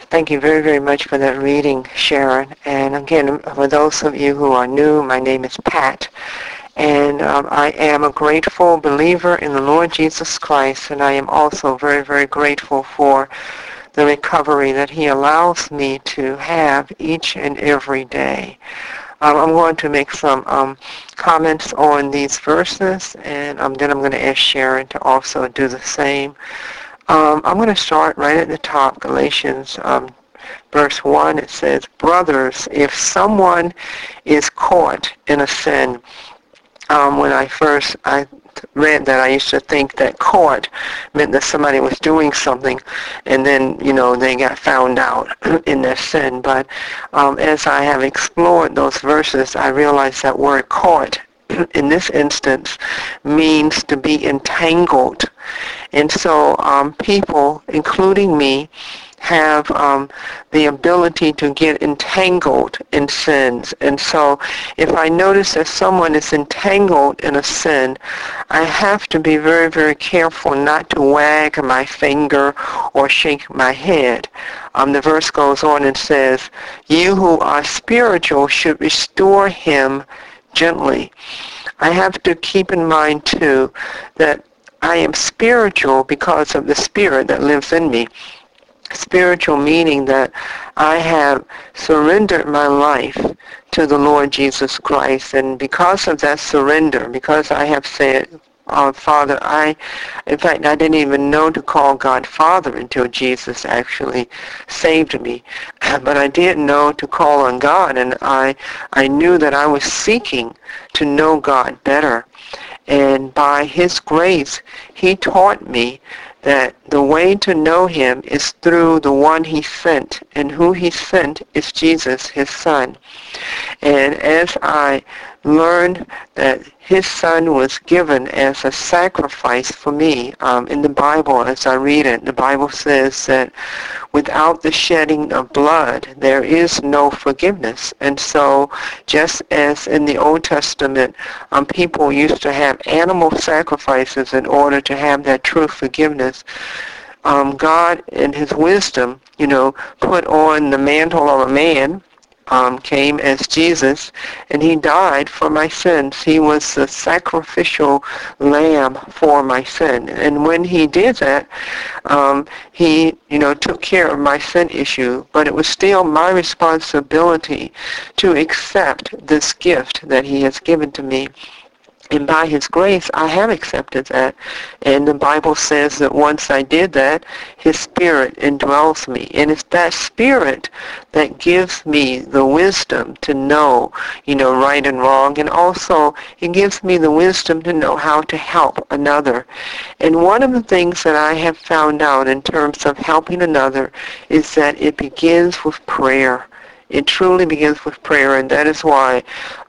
Thank you very, very much for that reading, Sharon. And again, for those of you who are new, my name is Pat. And I am a grateful believer in the Lord Jesus Christ. And I am also very, very grateful for the recovery that He allows me to have each and every day. I'm going to make some comments on these verses, and then I'm going to ask Sharon to also do the same. I'm going to start right at the top, Galatians verse 1. It says, "Brothers, if someone is caught in a sin," when I read that, I used to think that caught meant that somebody was doing something and then, they got found out in their sin. But as I have explored those verses, I realized that word caught in this instance means to be entangled. And so people, including me, have the ability to get entangled in sins. And so if I notice that someone is entangled in a sin, I have to be very, very careful not to wag my finger or shake my head. The verse goes on and says, "You who are spiritual should restore him gently." I have to keep in mind, too, that I am spiritual because of the Spirit that lives in me. Spiritual meaning that I have surrendered my life to the Lord Jesus Christ. And because of that surrender, because I have said, Father, in fact, I didn't even know to call God Father until Jesus actually saved me. But I did know to call on God, and I knew that I was seeking to know God better. And by His grace, He taught me that the way to know Him is through the one He sent, and who He sent is Jesus, His Son. And as I learned that His Son was given as a sacrifice for me, in the Bible, as I read it, the Bible says that without the shedding of blood, there is no forgiveness. And so, just as in the Old Testament, people used to have animal sacrifices in order to have that true forgiveness, God, in His wisdom, put on the mantle of a man, came as Jesus, and He died for my sins. He was the sacrificial lamb for my sin. And when He did that, He, took care of my sin issue, but it was still my responsibility to accept this gift that He has given to me. And by His grace, I have accepted that. And the Bible says that once I did that, His Spirit indwells me. And it's that Spirit that gives me the wisdom to know, right and wrong. And also, it gives me the wisdom to know how to help another. And one of the things that I have found out in terms of helping another is that it begins with prayer. It truly begins with prayer. And that is why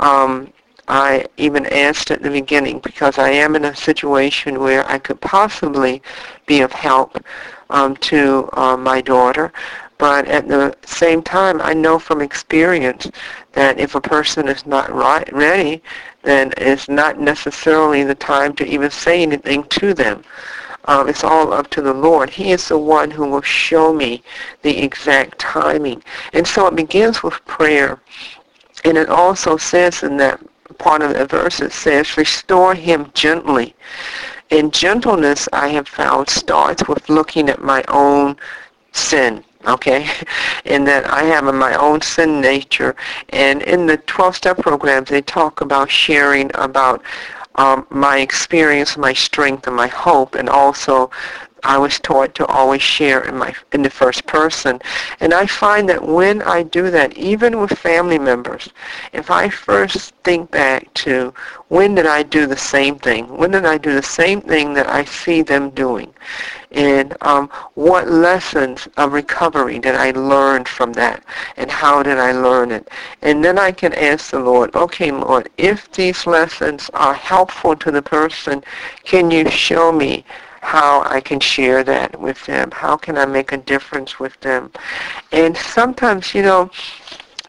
I even asked at the beginning, because I am in a situation where I could possibly be of help to my daughter. But at the same time, I know from experience that if a person is not ready, then it's not necessarily the time to even say anything to them. It's all up to the Lord. He is the one who will show me the exact timing. And so it begins with prayer. And it also says in that part of the verse, it says, "Restore him gently." And gentleness, I have found, starts with looking at my own sin, okay? And that I have my own sin nature. And in the 12-step programs, they talk about sharing about my experience, my strength, and my hope, and also I was taught to always share in the first person. And I find that when I do that, even with family members, if I first think back to when did I do the same thing? When did I do the same thing that I see them doing? And what lessons of recovery did I learn from that? And how did I learn it? And then I can ask the Lord, okay, Lord, if these lessons are helpful to the person, can you show me how I can share that with them? How can I make a difference with them? And sometimes,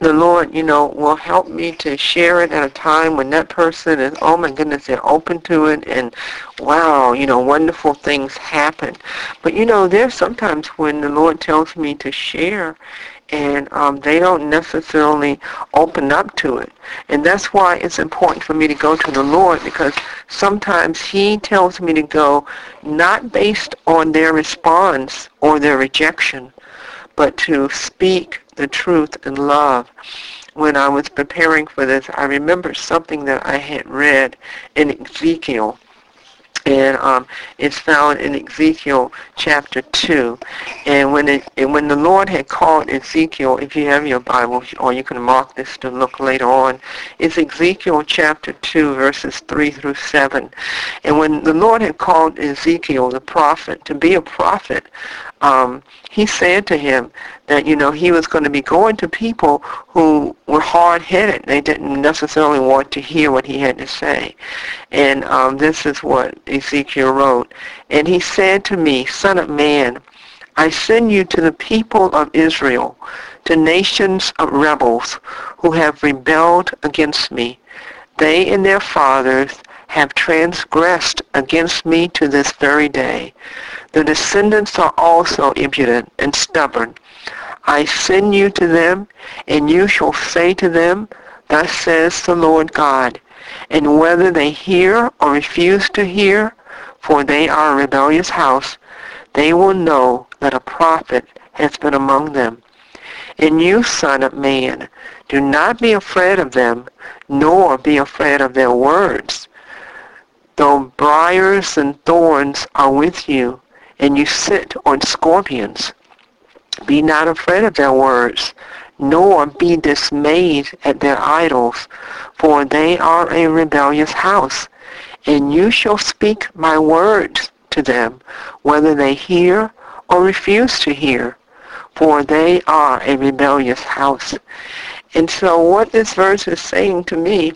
the Lord, will help me to share it at a time when that person is, oh my goodness, they're open to it, and wow, wonderful things happen. But there's sometimes when the Lord tells me to share, and they don't necessarily open up to it. And that's why it's important for me to go to the Lord, because sometimes He tells me to go not based on their response or their rejection, but to speak the truth in love. When I was preparing for this, I remembered something that I had read in Ezekiel. And it's found in Ezekiel chapter 2. And when the Lord had called Ezekiel, if you have your Bible, or you can mark this to look later on, it's Ezekiel chapter 2, verses 3 through 7. And when the Lord had called Ezekiel, the prophet, to be a prophet, He said to him that, he was going to be going to people who were hard-headed. They didn't necessarily want to hear what he had to say. And this is what Ezekiel wrote. And he said to me, Son of man, I send you to the people of Israel, to nations of rebels who have rebelled against me. They and their fathers have transgressed against me to this very day. The descendants are also impudent and stubborn. I send you to them, and you shall say to them, Thus says the Lord God. And whether they hear or refuse to hear, for they are a rebellious house, they will know that a prophet has been among them. And you, son of man, do not be afraid of them, nor be afraid of their words. Though briars and thorns are with you, and you sit on scorpions, be not afraid of their words, nor be dismayed at their idols, for they are a rebellious house. And you shall speak my words to them, whether they hear or refuse to hear, for they are a rebellious house. And so what this verse is saying to me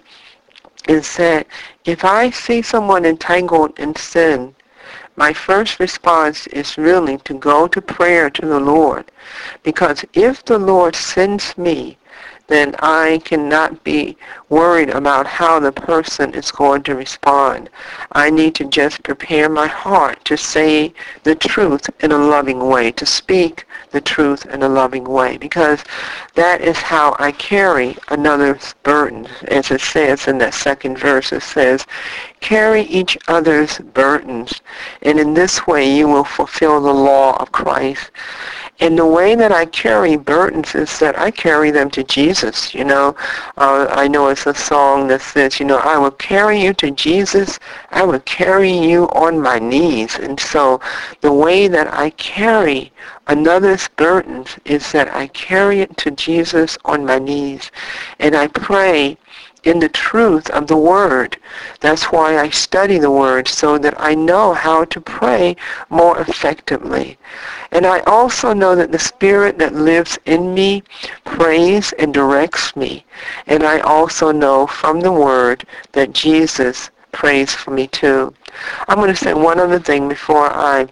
is that if I see someone entangled in sin, my first response is really to go to prayer to the Lord. Because if the Lord sends me, then I cannot be worried about how the person is going to respond. I need to just prepare my heart to say the truth in a loving way, to speak the truth in a loving way, because that is how I carry another's burden. As it says in that second verse, it says, carry each other's burdens, and in this way you will fulfill the law of Christ. And the way that I carry burdens is that I carry them to Jesus. I know it's a song that says, I will carry you to Jesus. I will carry you on my knees. And so the way that I carry another's burdens is that I carry it to Jesus on my knees. And I pray in the truth of the Word. That's why I study the Word, so that I know how to pray more effectively. And I also know that the Spirit that lives in me prays and directs me. And I also know from the Word that Jesus prays for me too. I'm going to say one other thing before I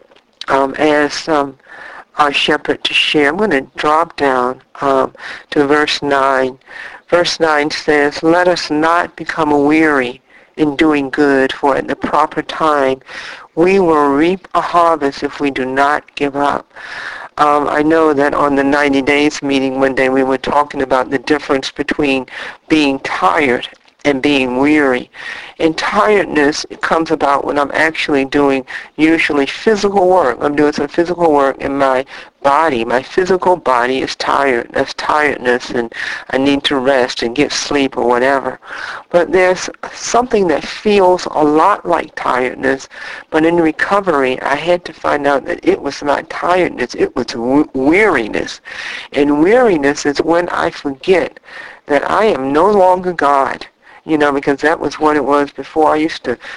ask our shepherd to share. I'm going to drop down to verse 9. Verse 9 says, let us not become weary in doing good, for at the proper time we will reap a harvest if we do not give up. I know that on the 90 Days meeting one day we were talking about the difference between being tired and being weary. And tiredness comes about when I'm actually doing usually physical work. I'm doing some physical work in my body. My physical body is tired. That's tiredness, and I need to rest and get sleep or whatever. But there's something that feels a lot like tiredness, but in recovery I had to find out that it was not tiredness, it was weariness. And weariness is when I forget that I am no longer God. Because that was what it was before. I used to,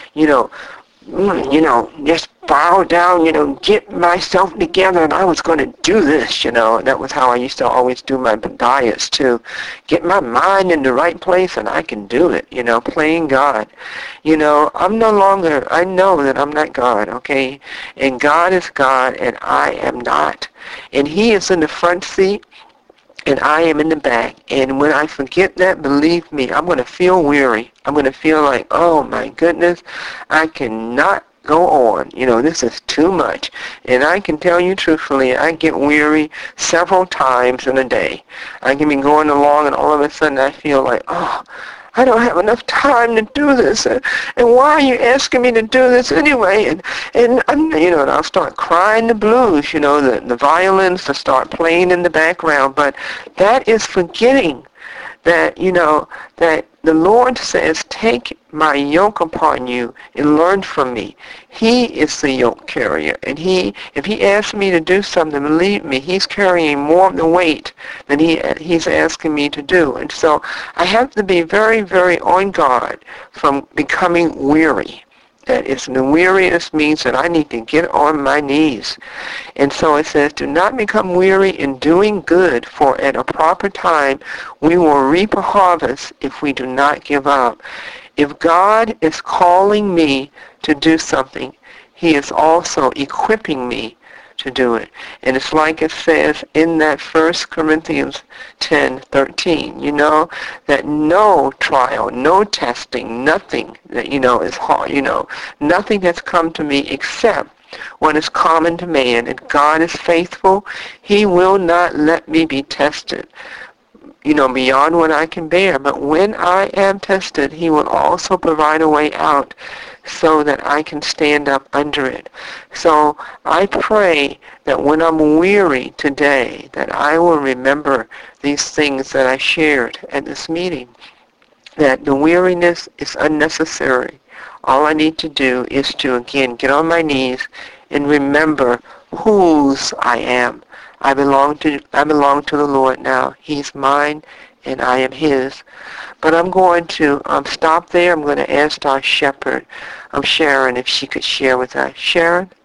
just bow down, get myself together, and I was going to do this, That was how I used to always do my diets, too. Get my mind in the right place, and I can do it, playing God. I'm no longer, I know that I'm not God, okay? And God is God, and I am not. And He is in the front seat. and I am in the back. And when I forget that, believe me, I'm going to feel weary. I'm going to feel like, oh my goodness, I cannot go on. This is too much. And I can tell you truthfully, I get weary several times in a day. I can be going along and all of a sudden I feel like, oh, I don't have enough time to do this, and why are you asking me to do this anyway? And I'm, and I'll start crying the blues. The violins to start playing in the background. But that is forgetting that that the Lord says, take my yoke upon you and learn from me. He is the yoke carrier, and if he asks me to do something, believe me, he's carrying more of the weight than he's asking me to do. And so I have to be very, very on guard from becoming weary. That is, the weariness means that I need to get on my knees. And so it says, do not become weary in doing good, for at a proper time we will reap a harvest if we do not give up. If God is calling me to do something, he is also equipping me to do it. And it's like it says in that 1 Corinthians 10:13, that no trial, no testing, nothing that, is hard, nothing has come to me except what is common to man. And God is faithful. He will not let me be tested, beyond what I can bear. But when I am tested, he will also provide a way out so that I can stand up under it. So I pray that when I'm weary today, that I will remember these things that I shared at this meeting, that the weariness is unnecessary. All I need to do is to, again, get on my knees and remember whose I am. I belong to the Lord now. He's mine and I am his. But I'm going to stop there. I'm going to ask our shepherd, Sharon, if she could share with us. Sharon?